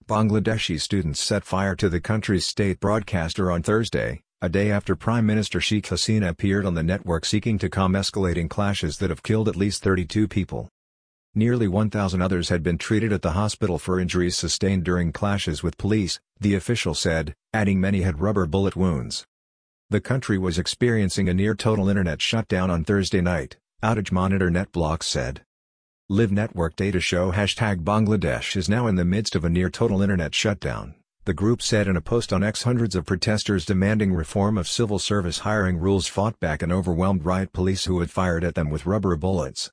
Bangladeshi students set fire to the country's state broadcaster on Thursday, a day after Prime Minister Sheikh Hasina appeared on the network seeking to calm escalating clashes that have killed at least 32 people. Nearly 1,000 others had been treated at the hospital for injuries sustained during clashes with police, the official said, adding many had rubber bullet wounds. The country was experiencing a near-total internet shutdown on Thursday night, Outage Monitor NetBlocks said. Live network data show #Bangladesh is now in the midst of a near-total internet shutdown, the group said in a post on X. Hundreds of protesters demanding reform of civil service hiring rules fought back an overwhelmed riot police who had fired at them with rubber bullets.